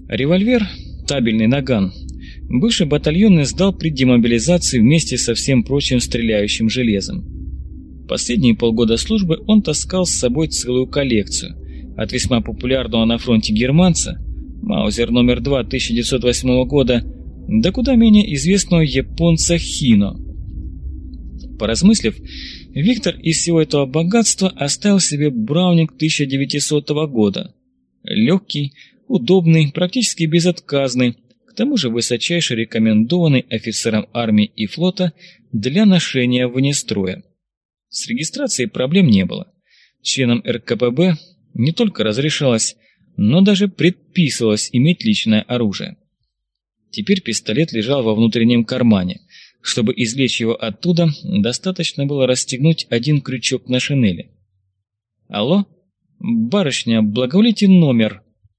Револьвер, табельный наган, бывший батальонный сдал при демобилизации вместе со всем прочим стреляющим железом. Последние полгода службы он таскал с собой целую коллекцию, от весьма популярного на фронте германца, Маузер номер 2 1908 года, до куда менее известного японца Хино. Поразмыслив, Виктор из всего этого богатства оставил себе Браунинг 1900 года. Легкий, удобный, практически безотказный, к тому же высочайше рекомендованный офицерам армии и флота для ношения вне строя. С регистрацией проблем не было. Членам РКПБ не только разрешалось, но даже предписывалось иметь личное оружие. Теперь пистолет лежал во внутреннем кармане. Чтобы извлечь его оттуда, достаточно было расстегнуть один крючок на шинели. «Алло? Барышня, благоволите номер?»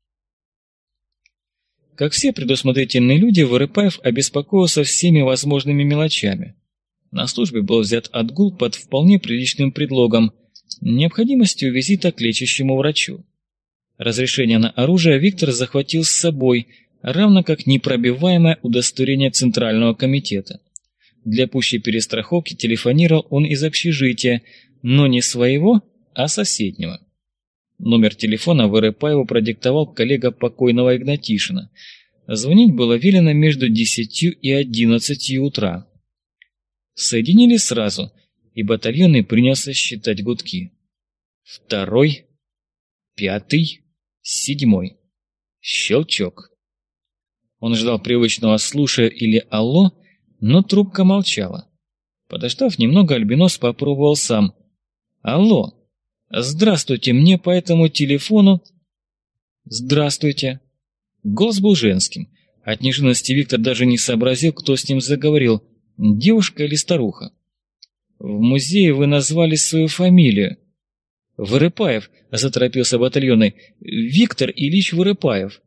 Как все предусмотрительные люди, Вырыпаев обеспокоился всеми возможными мелочами. На службе был взят отгул под вполне приличным предлогом – необходимостью визита к лечащему врачу. Разрешение на оружие Виктор захватил с собой, равно как непробиваемое удостоверение Центрального комитета. Для пущей перестраховки телефонировал он из общежития, но не своего, а соседнего. Номер телефона Вырыпаеву продиктовал коллега покойного Игнатишина. Звонить было велено между 10 и 11 утра. Соединили сразу, и батальонный принялся считать гудки. 2-й, 5-й, 7-й. Щелчок. Он ждал привычного «слушая» или «алло», но трубка молчала. Подождав немного, Альбинос попробовал сам. «Алло! Здравствуйте, мне по этому телефону...» «Здравствуйте!» Голос был женским. От неожиданности Виктор даже не сообразил, кто с ним заговорил, девушка или старуха. «В музее вы назвали свою фамилию». «Вырыпаев», — заторопился батальонный, — «Виктор Ильич Вырыпаев».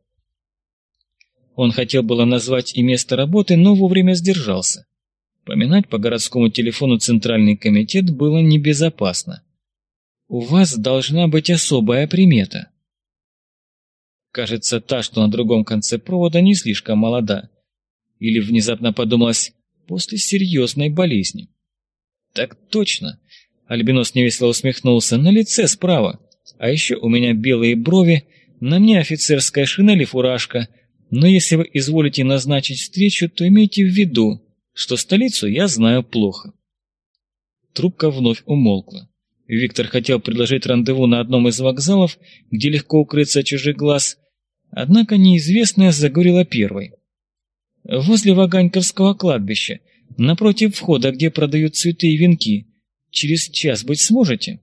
Он хотел было назвать и место работы, но вовремя сдержался. Поминать по городскому телефону Центральный комитет было небезопасно. «У вас должна быть особая примета». Кажется, та, что на другом конце провода, не слишком молода. Или внезапно подумалось, после серьезной болезни. «Так точно!» — Альбинос невесело усмехнулся. «На лице справа. А еще у меня белые брови, на мне офицерская шинель и фуражка. Но если вы изволите назначить встречу, то имейте в виду, что столицу я знаю плохо». Трубка вновь умолкла. Виктор хотел предложить рандеву на одном из вокзалов, где легко укрыться от чужих глаз, однако неизвестная заговорила первой. «Возле Ваганьковского кладбища, напротив входа, где продают цветы и венки. Через час быть сможете?»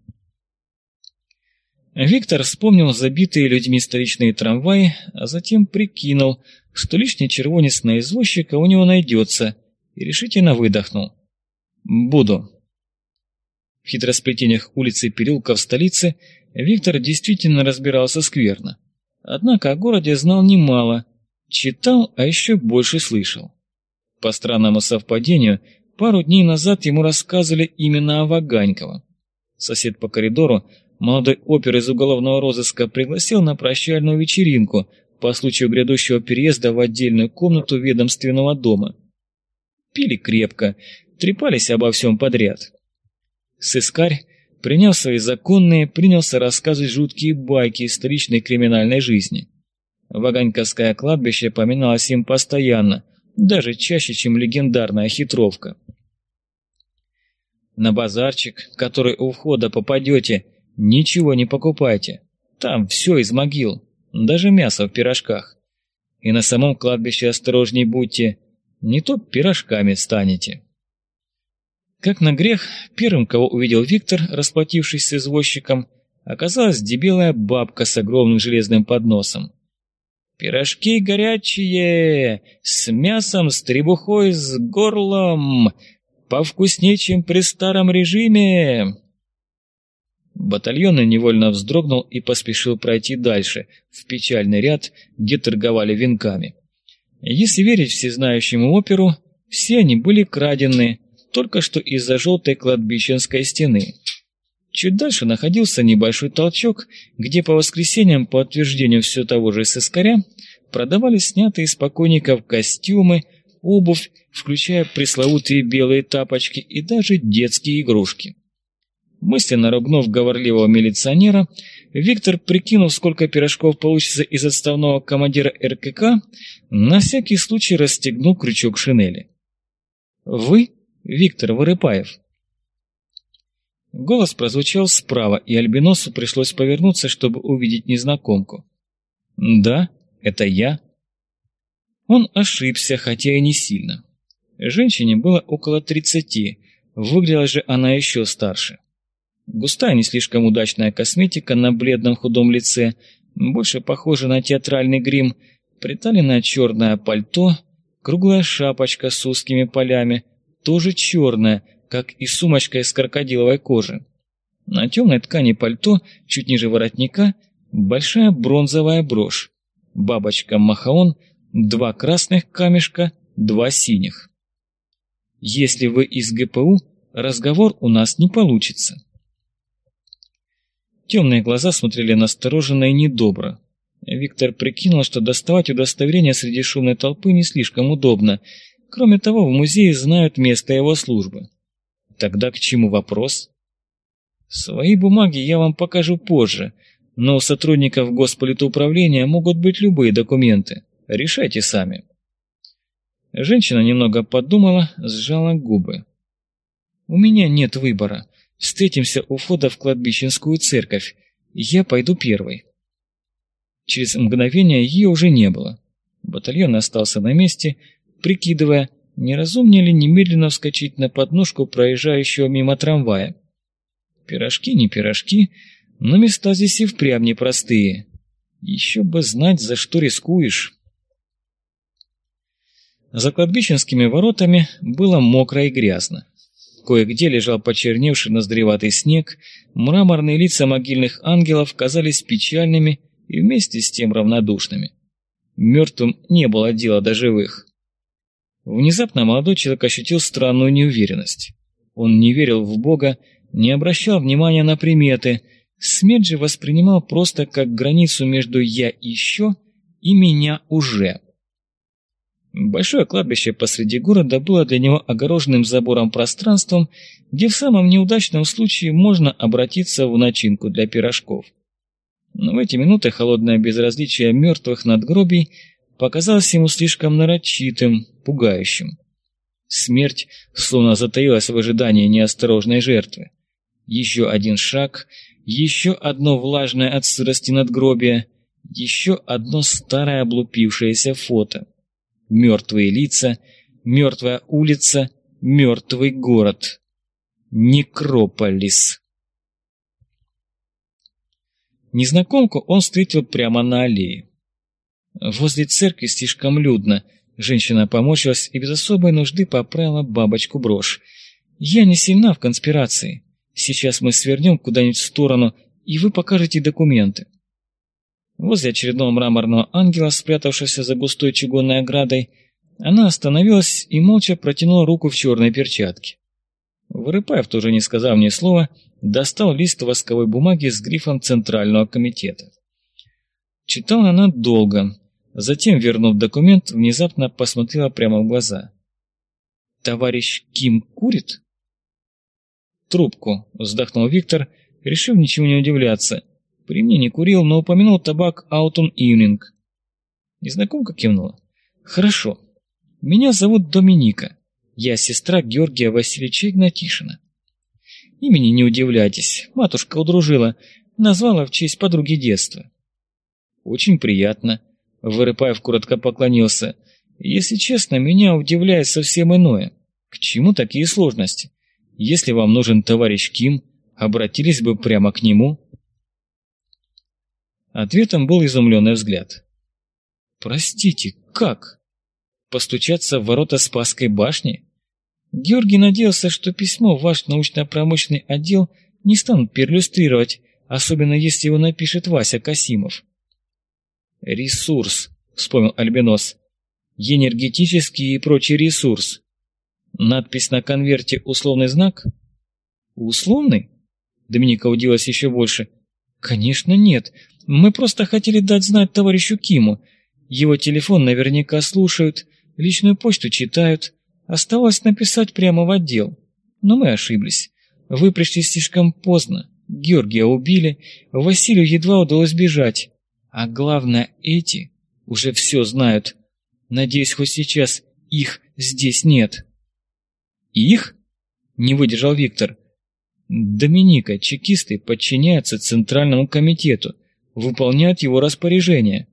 Виктор вспомнил забитые людьми столичные трамваи, а затем прикинул, что лишний червонец на извозчика у него найдется, и решительно выдохнул. «Буду». В хитросплетениях улиц и переулков столицы Виктор действительно разбирался скверно. Однако о городе знал немало, читал, а еще больше слышал. По странному совпадению, пару дней назад ему рассказывали именно о Ваганьково. Сосед по коридору, молодой опер из уголовного розыска, пригласил на прощальную вечеринку по случаю грядущего переезда в отдельную комнату ведомственного дома. Пили крепко, трепались обо всем подряд. Сыскарь, приняв свои законные, принялся рассказывать жуткие байки из столичной криминальной жизни. Ваганьковское кладбище поминалось им постоянно, даже чаще, чем легендарная хитровка. «На базарчик, который у входа попадете, ничего не покупайте. Там все из могил, даже мясо в пирожках. И на самом кладбище осторожней будьте, не то пирожками станете». Как на грех, первым, кого увидел Виктор, расплатившись с извозчиком, оказалась дебелая бабка с огромным железным подносом. «Пирожки горячие, с мясом, с требухой, с горлом, повкуснее, чем при старом режиме!» Батальонный невольно вздрогнул и поспешил пройти дальше, в печальный ряд, где торговали венками. Если верить всезнающему оперу, все они были крадены, только что из-за желтой кладбищенской стены. Чуть дальше находился небольшой толчок, где по воскресеньям, по утверждению все того же сыскаря, продавались снятые с покойников костюмы, обувь, включая пресловутые белые тапочки и даже детские игрушки. Мысленно ругнув говорливого милиционера, Виктор, прикинув, сколько пирожков получится из отставного командира РКК, на всякий случай расстегнул крючок шинели. «Вы, Виктор Вырыпаев?» Голос прозвучал справа, и альбиносу пришлось повернуться, чтобы увидеть незнакомку. «Да, это я». Он ошибся, хотя и не сильно. Женщине было около 30, выглядела же она еще старше. Густая, не слишком удачная косметика на бледном худом лице, больше похожа на театральный грим, приталенное черное пальто, круглая шапочка с узкими полями, тоже черная, как и сумочка из крокодиловой кожи. На темной ткани пальто, чуть ниже воротника, большая бронзовая брошь, бабочка-махаон, 2 красных камешка, 2 синих. Если вы из ГПУ, разговор у нас не получится. Темные глаза смотрели настороженно и недобро. Виктор прикинул, что доставать удостоверение среди шумной толпы не слишком удобно. Кроме того, в музее знают место его службы. Тогда к чему вопрос? Свои бумаги я вам покажу позже, но у сотрудников Госполитуправления могут быть любые документы. Решайте сами. Женщина немного подумала, сжала губы. У меня нет выбора. Встретимся у входа в кладбищенскую церковь. Я пойду первой. Через мгновение ее уже не было. Батальон остался на месте, прикидывая, не разумнее ли немедленно вскочить на подножку проезжающего мимо трамвая. Пирожки не пирожки, но места здесь и впрямь непростые. Еще бы знать, за что рискуешь. За кладбищенскими воротами было мокро и грязно. Кое-где лежал почерневший ноздреватый снег, мраморные лица могильных ангелов казались печальными и вместе с тем равнодушными. Мертвым не было дела до живых. Внезапно молодой человек ощутил странную неуверенность. Он не верил в Бога, не обращал внимания на приметы, смерть же воспринимал просто как границу между «я еще» и «меня уже». Большое кладбище посреди города было для него огороженным забором пространством, где в самом неудачном случае можно обратиться в начинку для пирожков. Но в эти минуты холодное безразличие мертвых надгробий показалось ему слишком нарочитым, пугающим. Смерть словно затаилась в ожидании неосторожной жертвы. Еще один шаг, еще одно влажное от сырости надгробие, еще одно старое облупившееся фото. Мертвые лица, мертвая улица, мертвый город. Некрополис. Незнакомку он встретил прямо на аллее. Возле церкви слишком людно. Женщина поморщилась и без особой нужды поправила бабочку-брошь. «Я не сильна в конспирации. Сейчас мы свернем куда-нибудь в сторону, и вы покажете документы». Возле очередного мраморного ангела, спрятавшегося за густой чугунной оградой, она остановилась и молча протянула руку в черной перчатке. Вырыпаев, тоже не сказав ни слова, достал лист восковой бумаги с грифом Центрального комитета. Читала она долго, затем, вернув документ, внезапно посмотрела прямо в глаза. «Товарищ Ким курит?» «Трубку», — вздохнул Виктор, решив ничего не удивляться. При мне не курил, но упомянул табак Autumn Evening. Незнакомка кивнула. «Хорошо. Меня зовут Доминика. Я сестра Георгия Васильевича Игнатишина. Имени не удивляйтесь, матушка удружила, назвала в честь подруги детства». «Очень приятно», — Вырыпаев коротко поклонился. «Если честно, меня удивляет совсем иное. К чему такие сложности? Если вам нужен товарищ Ким, обратились бы прямо к нему». Ответом был изумленный взгляд. «Простите, как? Постучаться в ворота Спасской башни?» Георгий надеялся, что письмо в ваш научно-промышленный отдел не станут перлюстрировать, особенно если его напишет Вася Касимов. «Ресурс», — вспомнил Альбинос. «Энергетический и прочий ресурс. Надпись на конверте «Условный знак»?» «Условный?» Доминика удивилась еще больше. «Конечно нет. Мы просто хотели дать знать товарищу Киму. Его телефон наверняка слушают, личную почту читают. Оставалось написать прямо в отдел. Но мы ошиблись. Вы пришли слишком поздно. Георгия убили, Василию едва удалось бежать. А главное, эти уже все знают. Надеюсь, хоть сейчас их здесь нет». «Их?» — не выдержал Виктор. «Доминика, чекисты подчиняются Центральному комитету, выполняют его распоряжения».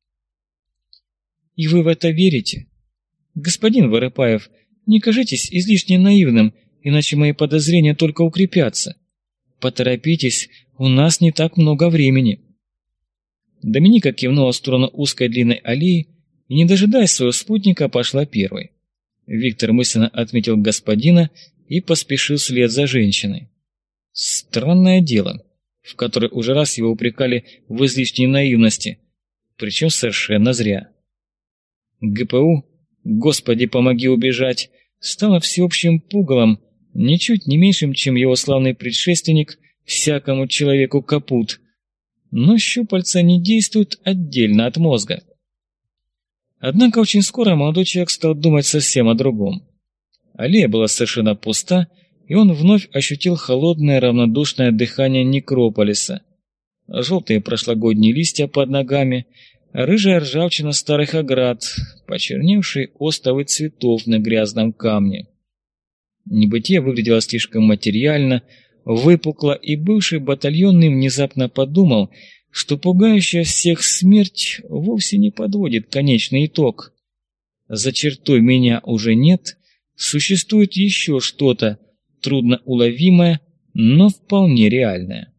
«И вы в это верите? Господин Воропаев, не кажитесь излишне наивным, иначе мои подозрения только укрепятся. Поторопитесь, у нас не так много времени». Доминика кивнула в сторону узкой длинной аллеи и, не дожидаясь своего спутника, пошла первой. Виктор мысленно отметил господина и поспешил вслед за женщиной. Странное дело, в которое уже раз его упрекали в излишней наивности, причем совершенно зря. ГПУ, Господи, помоги убежать, стало всеобщим пугалом, ничуть не меньшим, чем его славный предшественник, всякому человеку капут. Но щупальца не действуют отдельно от мозга. Однако очень скоро молодой человек стал думать совсем о другом. Аллея была совершенно пуста, и он вновь ощутил холодное равнодушное дыхание некрополиса. Желтые прошлогодние листья под ногами, рыжая ржавчина старых оград, почерневшие остовы цветов на грязном камне. Небытие выглядело слишком материально, выпукло, и бывший батальонный внезапно подумал, что пугающая всех смерть вовсе не подводит конечный итог. За чертой меня уже нет, существует еще что-то, трудноуловимое, но вполне реальное.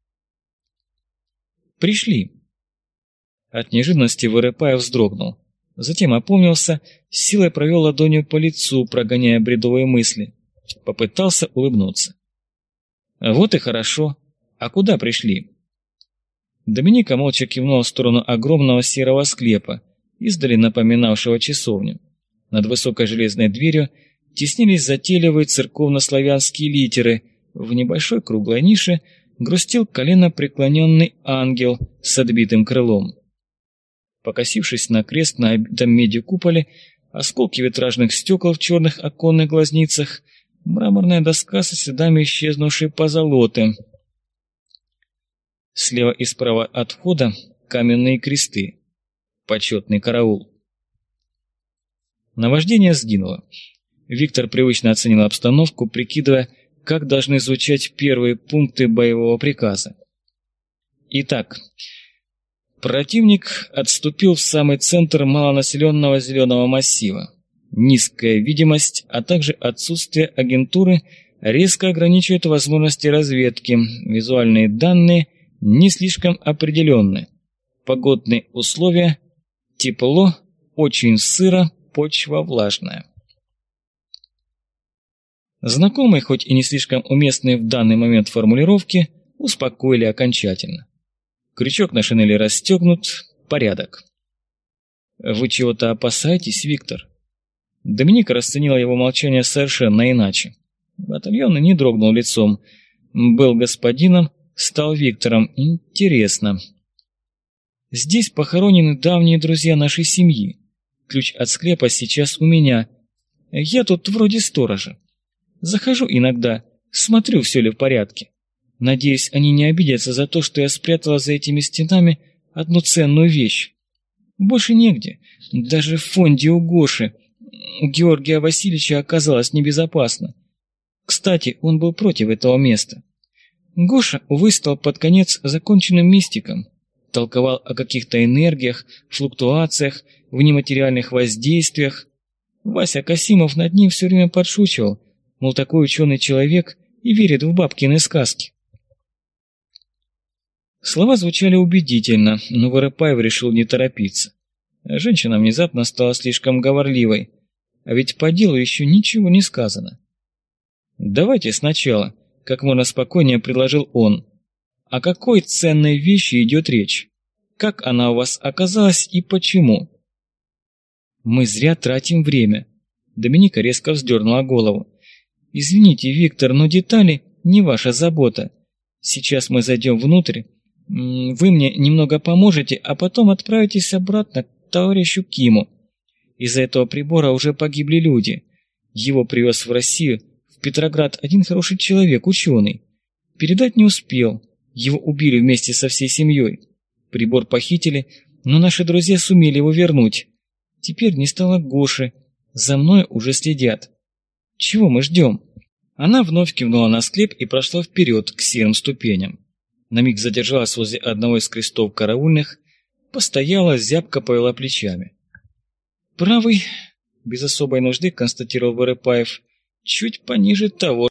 Пришли. От неожиданности Воропаев вздрогнул. Затем опомнился, силой провел ладонью по лицу, прогоняя бредовые мысли. Попытался улыбнуться. «Вот и хорошо. А куда пришли?» Доминика молча кивнула в сторону огромного серого склепа, издали напоминавшего часовню. Над высокой железной дверью теснились затейливые церковно-славянские литеры. В небольшой круглой нише грустил коленопреклоненный ангел с отбитым крылом. Покосившись на крест на обитом медью куполе, осколки витражных стекол в черных оконных глазницах, мраморная доска со следами исчезнувшей позолоты. Слева и справа от входа каменные кресты. Почетный караул. Наваждение сгинуло. Виктор привычно оценил обстановку, прикидывая, как должны звучать первые пункты боевого приказа. Итак, противник отступил в самый центр малонаселенного зеленого массива. Низкая видимость, а также отсутствие агентуры резко ограничивает возможности разведки. Визуальные данные не слишком определенны. Погодные условия – тепло, очень сыро, почва влажная. Знакомые, хоть и не слишком уместные в данный момент формулировки, успокоили окончательно. Крючок на шинели расстегнут, порядок. «Вы чего-то опасаетесь, Виктор?» Доминика расценила его молчание совершенно иначе. Батальонный не дрогнул лицом. Был господином, стал Виктором. Интересно. «Здесь похоронены давние друзья нашей семьи. Ключ от склепа сейчас у меня. Я тут вроде сторожа. Захожу иногда, смотрю, все ли в порядке. Надеюсь, они не обидятся за то, что я спрятала за этими стенами одну ценную вещь. Больше негде. Даже в фонде у Гоши, у Георгия Васильевича, оказалось небезопасно. Кстати, он был против этого места. Гоша, увы, стал под конец законченным мистиком. Толковал о каких-то энергиях, флуктуациях, в нематериальных воздействиях. Вася Касимов над ним все время подшучивал, мол, такой ученый человек и верит в бабкины сказки. Слова звучали убедительно, но Воропаев решил не торопиться. Женщина внезапно стала слишком говорливой, а ведь по делу еще ничего не сказано. «Давайте сначала», — как можно спокойнее предложил он. «О какой ценной вещи идет речь? Как она у вас оказалась и почему?» «Мы зря тратим время», — Доминика резко вздернула голову. «Извините, Виктор, но детали не ваша забота. Сейчас мы зайдем внутрь, вы мне немного поможете, а потом отправитесь обратно товарищу Киму. Из-за этого прибора уже погибли люди. Его привез в Россию, в Петроград, один хороший человек, ученый. Передать не успел. Его убили вместе со всей семьей. Прибор похитили, но наши друзья сумели его вернуть. Теперь не стало Гоши. За мной уже следят. Чего мы ждем?» Она вновь кивнула на склеп и прошла вперед к серым ступеням. На миг задержалась возле одного из крестов караульных, постояла, зябко повела плечами. «Правый», — без особой нужды констатировал Вырыпаев, — «чуть пониже того,